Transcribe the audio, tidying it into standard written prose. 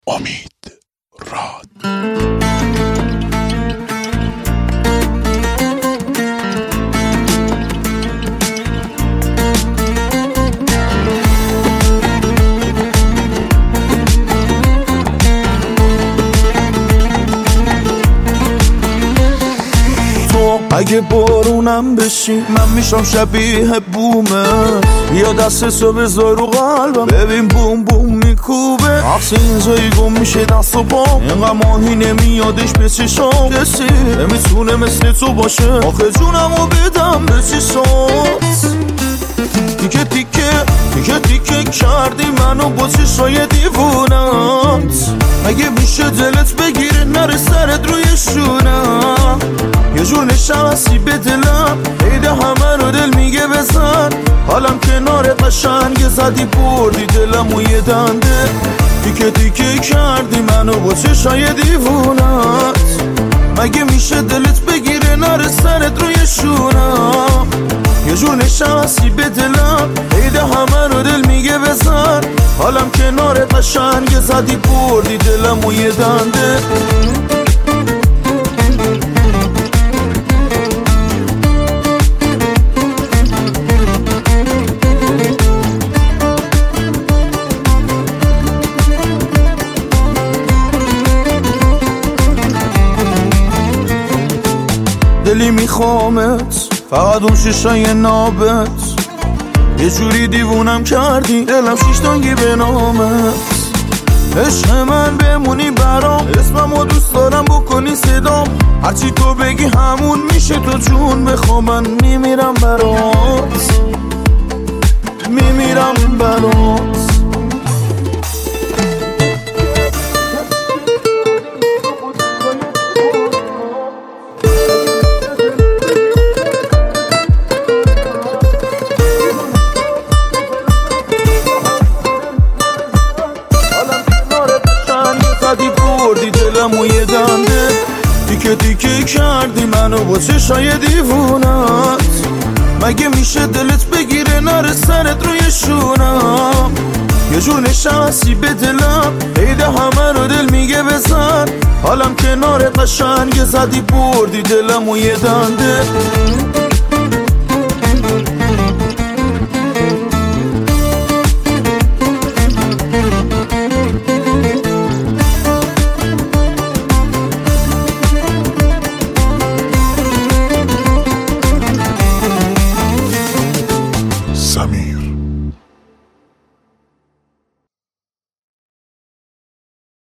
امید راد. اگه بارونم بشی من میشم شبیه بومه، یا دستسو بذار رو قلبم ببین بوم بوم میکوبه. عکس این جایی گم میشه دست و پام، اینقدر ماهی نمیادش به چشام، کسی نمیتونه مثل تو باشه، آخه جونمو بدم به چشات. تیکه تیکه تیکه تیکه کردی منو با چشای دیوونت، اگه میشه دلت بگیره نره سرت روی شونم، یه جور نشستی به دلم عیده همه رو دل میگه بزن، حالم کنار قشنگ زدی بردی دلم و یه دنده. تیکه تیکه کردی منو با چشای دیوونت، مگه میشه دلت بگیره نره سرت روی شونم، یه جور نشستی به دلم عیده همه رو دل میگه بزن، حالم کنار قشنگ زدی بردی دلم و یه دنده. دلی میخوامت فقط اون ششای نابت، یه جوری دیوونم کردی دلم شیش تانگی به نامت. عشق من بمونی برام، اسممو دوست دارم بکنی صدام، هرچی تو بگی همون میشه، تو جون بخوا من میمیرم برات، میمیرم برات. دلم و یه دنده، تیکه تیکه کردی منو با چشای دیوونت، مگه میشه دلت بگیره نره سرت روی شونم، یه جور نشستی به دلم عیده همه رو دل میگه بزن، حالم کنار قشنگ زدی بردی دلم و یه دنده.